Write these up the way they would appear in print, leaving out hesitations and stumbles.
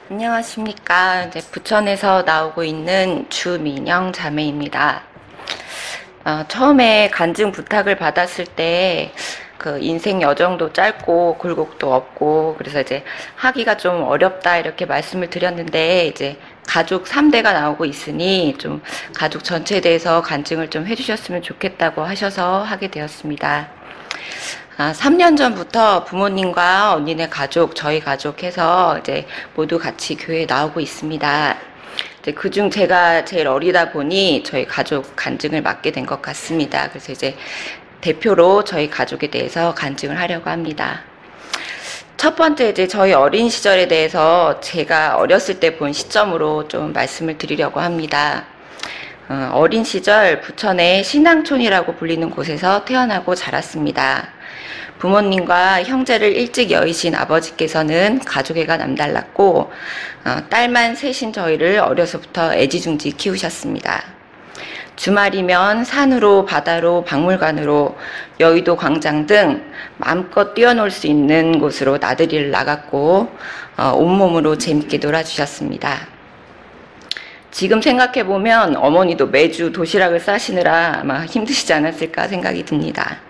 안녕하십니까. 이제 부천에서 나오고 있는 주민영 자매입니다. 처음에 간증 부탁을 받았을 때 그 인생 여정도 짧고 굴곡도 없고 그래서 이제 하기가 좀 어렵다 이렇게 말씀을 드렸는데 이제 가족 3대가 나오고 있으니 좀 가족 전체에 대해서 간증을 좀 해주셨으면 좋겠다고 하셔서 하게 되었습니다. 3년 전부터 부모님과 언니네 가족, 저희 가족 해서 이제 모두 같이 교회에 나오고 있습니다. 이제 그중 제가 제일 어리다 보니 저희 가족 간증을 맡게 된 것 같습니다. 그래서 이제 대표로 저희 가족에 대해서 간증을 하려고 합니다. 첫 번째 이제 저희 어린 시절에 대해서 제가 어렸을 때 본 시점으로 좀 말씀을 드리려고 합니다. 어린 시절 부천의 신앙촌이라고 불리는 곳에서 태어나고 자랐습니다. 부모님과 형제를 일찍 여의신 아버지께서는 가족애가 남달랐고 딸만 셋인 저희를 어려서부터 애지중지 키우셨습니다. 주말이면 산으로 바다로 박물관으로 여의도 광장 등 마음껏 뛰어놀 수 있는 곳으로 나들이를 나갔고 온몸으로 재밌게 놀아주셨습니다. 지금 생각해보면 어머니도 매주 도시락을 싸시느라 아마 힘드시지 않았을까 생각이 듭니다.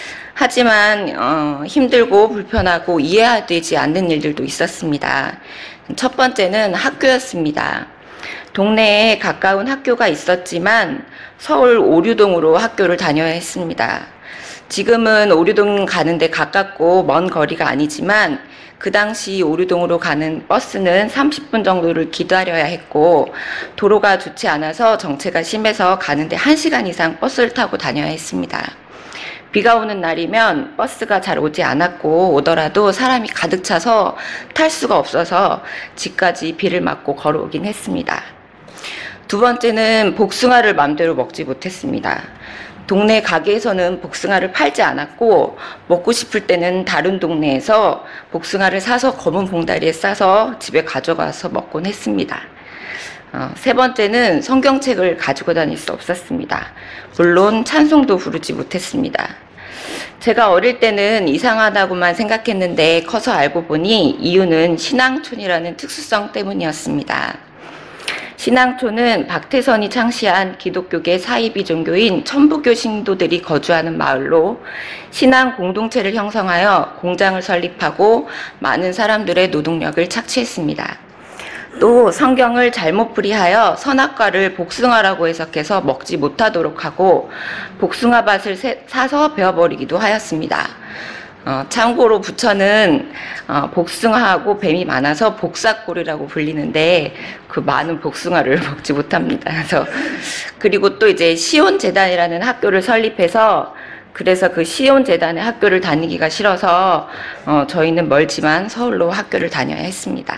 하지만 힘들고 불편하고 이해되지 않는 일들도 있었습니다. 첫 번째는 학교였습니다. 동네에 가까운 학교가 있었지만 서울 오류동으로 학교를 다녀야 했습니다. 지금은 오류동 가는데 가깝고 먼 거리가 아니지만 그 당시 오류동으로 가는 버스는 30분 정도를 기다려야 했고 도로가 좋지 않아서 정체가 심해서 가는데 1시간 이상 버스를 타고 다녀야 했습니다. 비가 오는 날이면 버스가 잘 오지 않았고 오더라도 사람이 가득 차서 탈 수가 없어서 집까지 비를 맞고 걸어오긴 했습니다. 두 번째는 복숭아를 맘대로 먹지 못했습니다. 동네 가게에서는 복숭아를 팔지 않았고 먹고 싶을 때는 다른 동네에서 복숭아를 사서 검은 봉다리에 싸서 집에 가져가서 먹곤 했습니다. 세 번째는 성경책을 가지고 다닐 수 없었습니다. 물론 찬송도 부르지 못했습니다. 제가 어릴 때는 이상하다고만 생각했는데 커서 알고 보니 이유는 신앙촌이라는 특수성 때문이었습니다. 신앙촌은 박태선이 창시한 기독교계 사이비 종교인 천부교 신도들이 거주하는 마을로 신앙 공동체를 형성하여 공장을 설립하고 많은 사람들의 노동력을 착취했습니다. 또 성경을 잘못 풀이하여 선악과를 복숭아라고 해석해서 먹지 못하도록 하고 복숭아밭을 사서 베어버리기도 하였습니다. 참고로 부천은 복숭아하고 뱀이 많아서 복사골이라고 불리는데 그 많은 복숭아를 먹지 못합니다. 그리고 또 이제 시온재단이라는 학교를 설립해서 그래서 그 시온재단의 학교를 다니기가 싫어서 저희는 멀지만 서울로 학교를 다녀야 했습니다.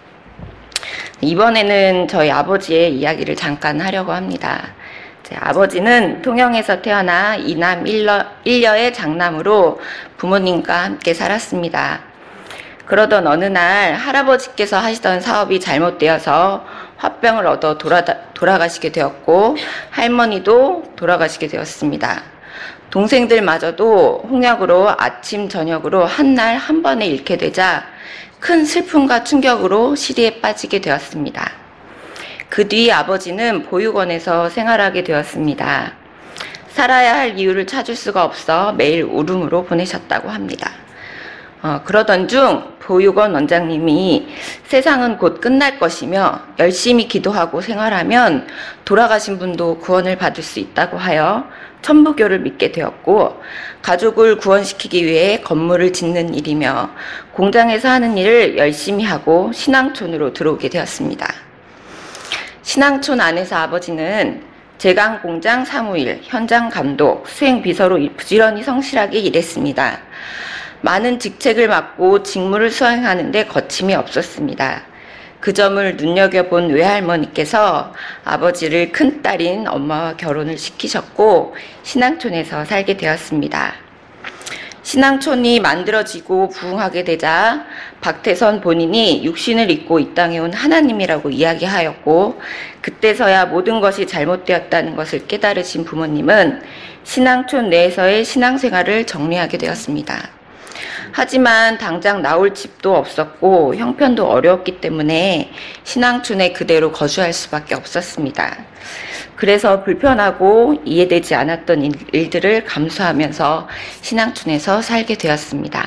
이번에는 저희 아버지의 이야기를 잠깐 하려고 합니다. 제 아버지는 통영에서 태어나 이남 일녀의 장남으로 부모님과 함께 살았습니다. 그러던 어느 날 할아버지께서 하시던 사업이 잘못되어서 화병을 얻어 돌아가시게 되었고 할머니도 돌아가시게 되었습니다. 동생들마저도 홍역으로 아침 저녁으로 한 날 한 번에 잃게 되자 큰 슬픔과 충격으로 시리에 빠지게 되었습니다. 그 뒤 아버지는 보육원에서 생활하게 되었습니다. 살아야 할 이유를 찾을 수가 없어 매일 울음으로 보내셨다고 합니다. 그러던 중 보육원 원장님이 세상은 곧 끝날 것이며 열심히 기도하고 생활하면 돌아가신 분도 구원을 받을 수 있다고 하여 천부교를 믿게 되었고 가족을 구원시키기 위해 건물을 짓는 일이며 공장에서 하는 일을 열심히 하고 신앙촌으로 들어오게 되었습니다. 신앙촌 안에서 아버지는 제강공장 사무일, 현장 감독, 수행비서로 부지런히 성실하게 일했습니다. 많은 직책을 맡고 직무를 수행하는데 거침이 없었습니다. 그 점을 눈여겨본 외할머니께서 아버지를 큰딸인 엄마와 결혼을 시키셨고 신앙촌에서 살게 되었습니다. 신앙촌이 만들어지고 부흥하게 되자 박태선 본인이 육신을 입고 이 땅에 온 하나님이라고 이야기하였고 그때서야 모든 것이 잘못되었다는 것을 깨달으신 부모님은 신앙촌 내에서의 신앙생활을 정리하게 되었습니다. 하지만 당장 나올 집도 없었고 형편도 어려웠기 때문에 신앙촌에 그대로 거주할 수밖에 없었습니다. 그래서 불편하고 이해되지 않았던 일들을 감수하면서 신앙촌에서 살게 되었습니다.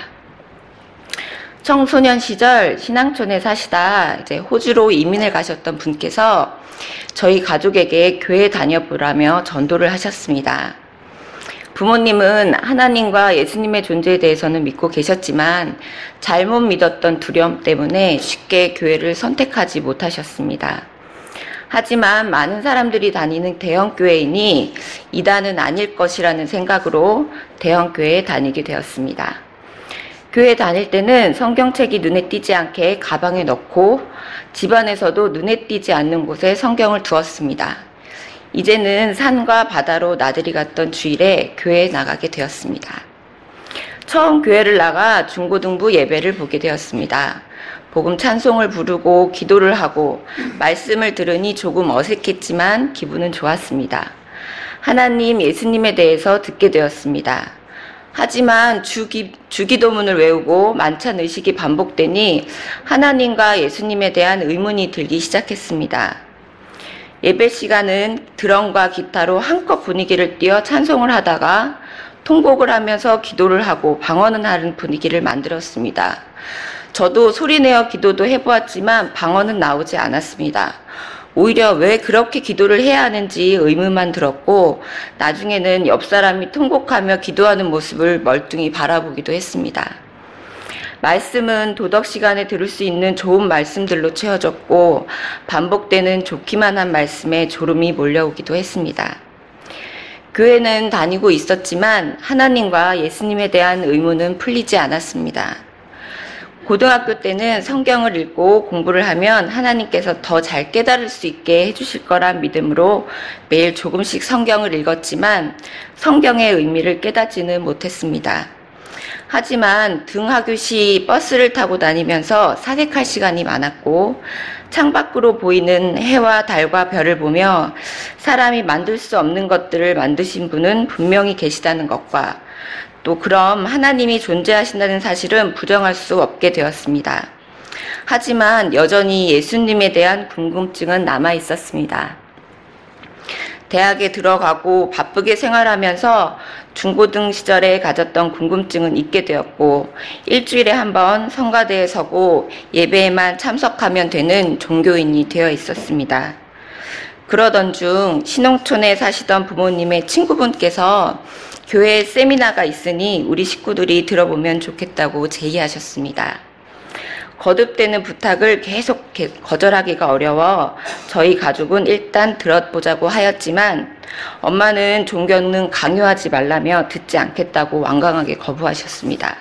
청소년 시절 신앙촌에 사시다 이제 호주로 이민을 가셨던 분께서 저희 가족에게 교회 다녀보라며 전도를 하셨습니다. 부모님은 하나님과 예수님의 존재에 대해서는 믿고 계셨지만 잘못 믿었던 두려움 때문에 쉽게 교회를 선택하지 못하셨습니다. 하지만 많은 사람들이 다니는 대형교회이니 이단은 아닐 것이라는 생각으로 대형교회에 다니게 되었습니다. 교회 다닐 때는 성경책이 눈에 띄지 않게 가방에 넣고 집안에서도 눈에 띄지 않는 곳에 성경을 두었습니다. 이제는 산과 바다로 나들이 갔던 주일에 교회에 나가게 되었습니다. 처음 교회를 나가 중고등부 예배를 보게 되었습니다. 복음 찬송을 부르고 기도를 하고 말씀을 들으니 조금 어색했지만 기분은 좋았습니다. 하나님, 예수님에 대해서 듣게 되었습니다. 하지만 주기도문을 외우고 만찬 의식이 반복되니 하나님과 예수님에 대한 의문이 들기 시작했습니다. 예배 시간은 드럼과 기타로 한껏 분위기를 띄워 찬송을 하다가 통곡을 하면서 기도를 하고 방언을 하는 분위기를 만들었습니다. 저도 소리내어 기도도 해보았지만 방언은 나오지 않았습니다. 오히려 왜 그렇게 기도를 해야 하는지 의문만 들었고 나중에는 옆 사람이 통곡하며 기도하는 모습을 멀뚱히 바라보기도 했습니다. 말씀은 도덕 시간에 들을 수 있는 좋은 말씀들로 채워졌고 반복되는 좋기만 한 말씀에 졸음이 몰려오기도 했습니다. 교회는 다니고 있었지만 하나님과 예수님에 대한 의문은 풀리지 않았습니다. 고등학교 때는 성경을 읽고 공부를 하면 하나님께서 더 잘 깨달을 수 있게 해주실 거란 믿음으로 매일 조금씩 성경을 읽었지만 성경의 의미를 깨닫지는 못했습니다. 하지만 등하교 시 버스를 타고 다니면서 사색할 시간이 많았고 창밖으로 보이는 해와 달과 별을 보며 사람이 만들 수 없는 것들을 만드신 분은 분명히 계시다는 것과 또 그럼 하나님이 존재하신다는 사실은 부정할 수 없게 되었습니다. 하지만 여전히 예수님에 대한 궁금증은 남아 있었습니다. 대학에 들어가고 바쁘게 생활하면서 중고등 시절에 가졌던 궁금증은 잊게 되었고 일주일에 한 번 성가대에 서고 예배에만 참석하면 되는 종교인이 되어 있었습니다. 그러던 중 신혼촌에 사시던 부모님의 친구분께서 교회에 세미나가 있으니 우리 식구들이 들어보면 좋겠다고 제의하셨습니다. 거듭되는 부탁을 계속 거절하기가 어려워 저희 가족은 일단 들어보자고 하였지만 엄마는 종교는 강요하지 말라며 듣지 않겠다고 완강하게 거부하셨습니다.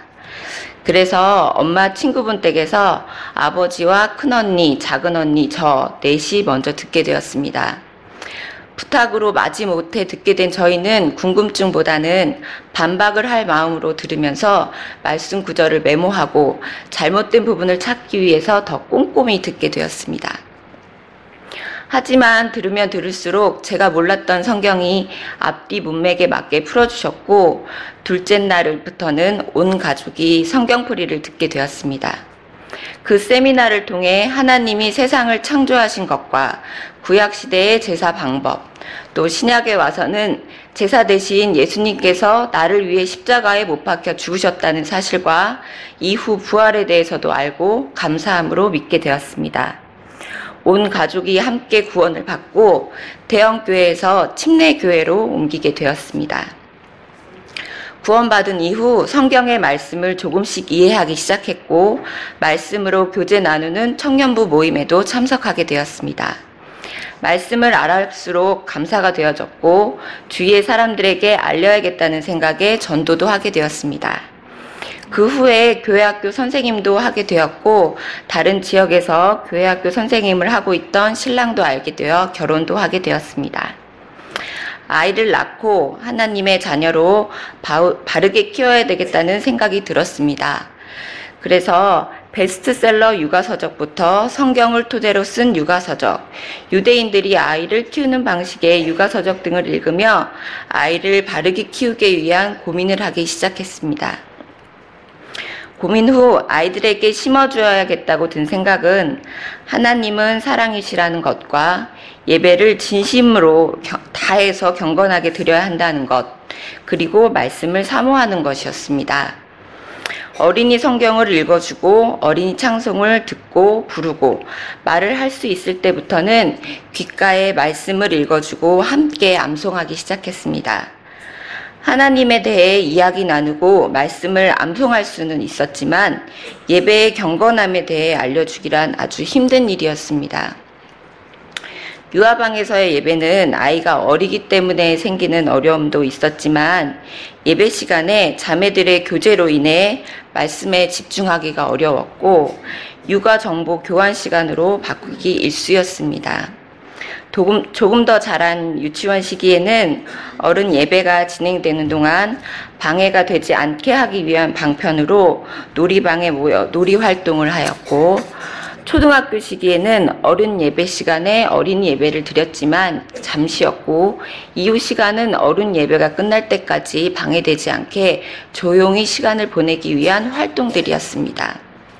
그래서 엄마 친구분 댁에서 아버지와 큰언니, 작은언니, 저 넷이 먼저 듣게 되었습니다. 부탁으로 마지못해 듣게 된 저희는 궁금증보다는 반박을 할 마음으로 들으면서 말씀 구절을 메모하고 잘못된 부분을 찾기 위해서 더 꼼꼼히 듣게 되었습니다. 하지만 들으면 들을수록 제가 몰랐던 성경이 앞뒤 문맥에 맞게 풀어주셨고 둘째 날부터는 온 가족이 성경풀이를 듣게 되었습니다. 그 세미나를 통해 하나님이 세상을 창조하신 것과 구약시대의 제사 방법, 또 신약에 와서는 제사 대신 예수님께서 나를 위해 십자가에 못 박혀 죽으셨다는 사실과 이후 부활에 대해서도 알고 감사함으로 믿게 되었습니다. 온 가족이 함께 구원을 받고 대형교회에서 침례교회로 옮기게 되었습니다. 구원받은 이후 성경의 말씀을 조금씩 이해하기 시작했고 말씀으로 교제 나누는 청년부 모임에도 참석하게 되었습니다. 말씀을 알았을수록 감사가 되어졌고 주위의 사람들에게 알려야겠다는 생각에 전도도 하게 되었습니다. 그 후에 교회학교 선생님도 하게 되었고 다른 지역에서 교회학교 선생님을 하고 있던 신랑도 알게 되어 결혼도 하게 되었습니다. 아이를 낳고 하나님의 자녀로 바르게 키워야 되겠다는 생각이 들었습니다. 그래서 베스트셀러 육아서적부터 성경을 토대로 쓴 육아서적, 유대인들이 아이를 키우는 방식의 육아서적 등을 읽으며 아이를 바르게 키우기 위한 고민을 하기 시작했습니다. 고민 후 아이들에게 심어주어야겠다고 든 생각은 하나님은 사랑이시라는 것과 예배를 진심으로 다해서 경건하게 드려야 한다는 것, 그리고 말씀을 사모하는 것이었습니다. 어린이 성경을 읽어주고 어린이 찬송을 듣고 부르고 말을 할 수 있을 때부터는 귓가에 말씀을 읽어주고 함께 암송하기 시작했습니다. 하나님에 대해 이야기 나누고 말씀을 암송할 수는 있었지만 예배의 경건함에 대해 알려주기란 아주 힘든 일이었습니다. 유아방에서의 예배는 아이가 어리기 때문에 생기는 어려움도 있었지만 예배 시간에 자매들의 교제로 인해 말씀에 집중하기가 어려웠고 육아 정보 교환 시간으로 바꾸기 일쑤였습니다. 조금 더 자란 유치원 시기에는 어른 예배가 진행되는 동안 방해가 되지 않게 하기 위한 방편으로 놀이방에 모여 놀이 활동을 하였고, 초등학교 시기에는 어른 예배 시간에 어린이 예배를 드렸지만 잠시였고, 이후 시간은 어른 예배가 끝날 때까지 방해되지 않게 조용히 시간을 보내기 위한 활동들이었습니다.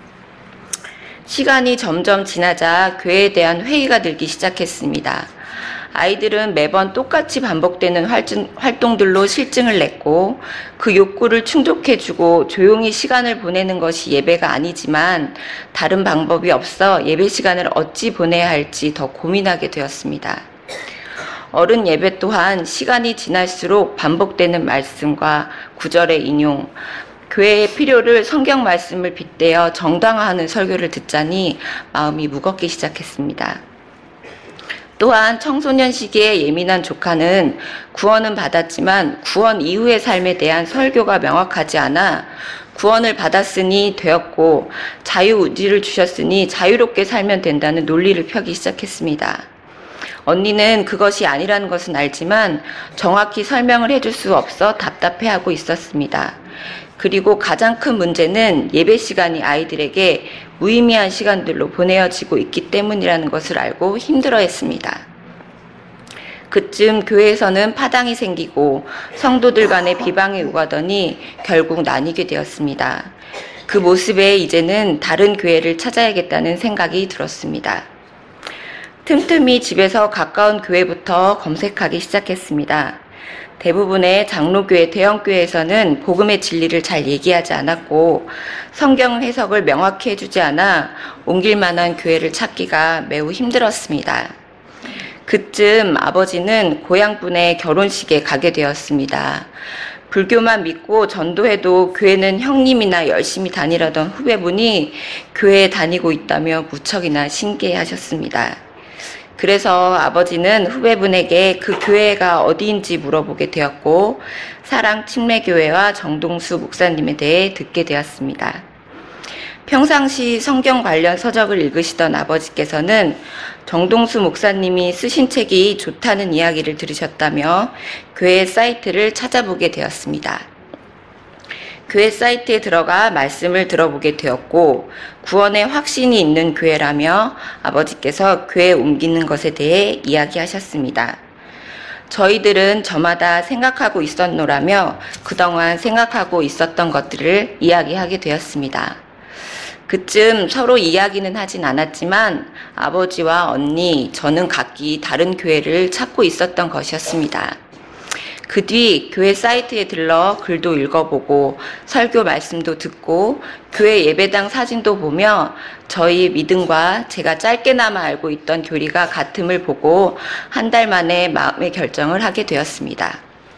시간이 점점 지나자 교회에 대한 회의가 들기 시작했습니다. 아이들은 매번 똑같이 반복되는 활동들로 실증을 냈고 그 욕구를 충족해주고 조용히 시간을 보내는 것이 예배가 아니지만 다른 방법이 없어 예배 시간을 어찌 보내야 할지 더 고민하게 되었습니다. 어른 예배 또한 시간이 지날수록 반복되는 말씀과 구절의 인용, 교회의 필요를 성경 말씀을 빗대어 정당화하는 설교를 듣자니 마음이 무겁기 시작했습니다. 또한 청소년 시기에 예민한 조카는 구원은 받았지만 구원 이후의 삶에 대한 설교가 명확하지 않아 구원을 받았으니 되었고 자유의지를 주셨으니 자유롭게 살면 된다는 논리를 펴기 시작했습니다. 언니는 그것이 아니라는 것은 알지만 정확히 설명을 해줄 수 없어 답답해하고 있었습니다. 그리고 가장 큰 문제는 예배 시간이 아이들에게 무의미한 시간들로 보내어지고 있기 때문이라는 것을 알고 힘들어했습니다. 그쯤 교회에서는 파당이 생기고 성도들 간의 비방이 오가더니 결국 나뉘게 되었습니다. 그 모습에 이제는 다른 교회를 찾아야겠다는 생각이 들었습니다. 틈틈이 집에서 가까운 교회부터 검색하기 시작했습니다. 대부분의 장로교회, 대형교회에서는 복음의 진리를 잘 얘기하지 않았고 성경 해석을 명확히 해주지 않아 옮길 만한 교회를 찾기가 매우 힘들었습니다. 그쯤 아버지는 고향분의 결혼식에 가게 되었습니다. 불교만 믿고 전도해도 교회는 형님이나 열심히 다니려던 후배분이 교회에 다니고 있다며 무척이나 신기해하셨습니다. 그래서 아버지는 후배분에게 그 교회가 어디인지 물어보게 되었고 사랑침례교회와 정동수 목사님에 대해 듣게 되었습니다. 평상시 성경 관련 서적을 읽으시던 아버지께서는 정동수 목사님이 쓰신 책이 좋다는 이야기를 들으셨다며 교회 사이트를 찾아보게 되었습니다. 교회 사이트에 들어가 말씀을 들어보게 되었고 구원의 확신이 있는 교회라며 아버지께서 교회에 옮기는 것에 대해 이야기하셨습니다. 저희들은 저마다 생각하고 있었노라며 그동안 생각하고 있었던 것들을 이야기하게 되었습니다. 그쯤 서로 이야기는 하진 않았지만 아버지와 언니, 저는 각기 다른 교회를 찾고 있었던 것이었습니다. 그 뒤 교회 사이트에 들러 글도 읽어보고 설교 말씀도 듣고 교회 예배당 사진도 보며 저희 믿음과 제가 짧게나마 알고 있던 교리가 같음을 보고 한 달 만에 마음의 결정을 하게 되었습니다.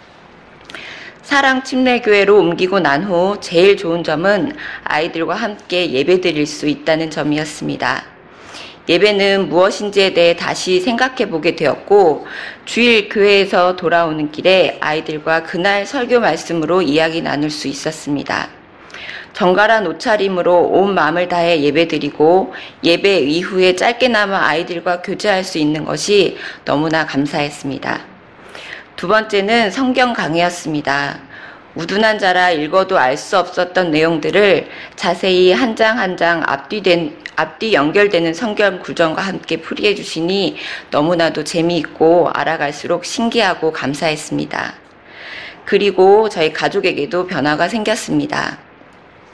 사랑침례교회로 옮기고 난 후 제일 좋은 점은 아이들과 함께 예배드릴 수 있다는 점이었습니다. 예배는 무엇인지에 대해 다시 생각해 보게 되었고 주일 교회에서 돌아오는 길에 아이들과 그날 설교 말씀으로 이야기 나눌 수 있었습니다. 정갈한 옷차림으로 온 마음을 다해 예배드리고 예배 이후에 짧게나마 아이들과 교제할 수 있는 것이 너무나 감사했습니다. 두 번째는 성경 강의였습니다. 우둔한 자라 읽어도 알 수 없었던 내용들을 자세히 한 장 한 장 앞뒤 연결되는 성경 구절과 함께 풀이해 주시니 너무나도 재미있고 알아갈수록 신기하고 감사했습니다. 그리고 저희 가족에게도 변화가 생겼습니다.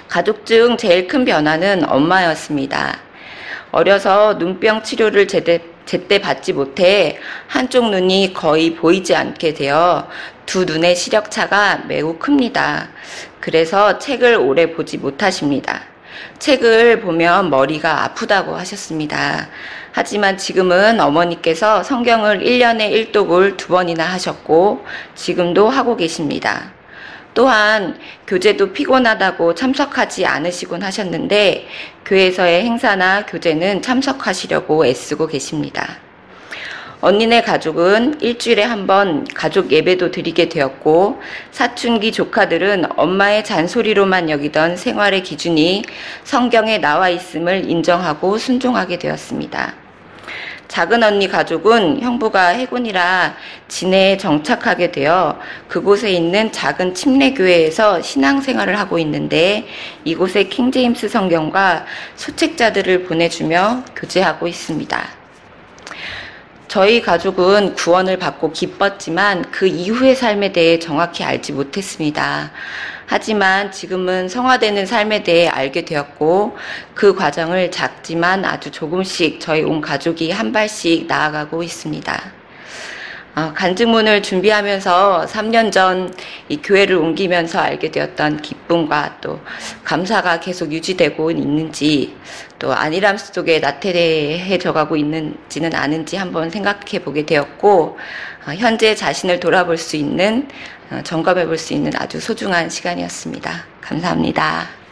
가족 중 제일 큰 변화는 엄마였습니다. 어려서 눈병 치료를 제때 받지 못해 한쪽 눈이 거의 보이지 않게 되어 두 눈의 시력차가 매우 큽니다. 그래서 책을 오래 보지 못하십니다. 책을 보면 머리가 아프다고 하셨습니다. 하지만 지금은 어머니께서 성경을 1년에 1독을 2번이나 하셨고 지금도 하고 계십니다. 또한 교제도 피곤하다고 참석하지 않으시곤 하셨는데 교회에서의 행사나 교제는 참석하시려고 애쓰고 계십니다. 언니네 가족은 일주일에 한 번 가족 예배도 드리게 되었고 사춘기 조카들은 엄마의 잔소리로만 여기던 생활의 기준이 성경에 나와 있음을 인정하고 순종하게 되었습니다. 작은 언니 가족은 형부가 해군이라 진해에 정착하게 되어 그곳에 있는 작은 침례교회에서 신앙생활을 하고 있는데 이곳에 킹제임스 성경과 소책자들을 보내주며 교제하고 있습니다. 저희 가족은 구원을 받고 기뻤지만 그 이후의 삶에 대해 정확히 알지 못했습니다. 하지만 지금은 성화되는 삶에 대해 알게 되었고 그 과정을 작지만 아주 조금씩 저희 온 가족이 한 발씩 나아가고 있습니다. 간증문을 준비하면서 3년 전 이 교회를 옮기면서 알게 되었던 기쁨과 또 감사가 계속 유지되고 있는지 또 안일함 속에 나태해져 가고 있는지는 아는지 한번 생각해 보게 되었고 현재 자신을 돌아볼 수 있는 점검해 볼 수 있는 아주 소중한 시간이었습니다. 감사합니다.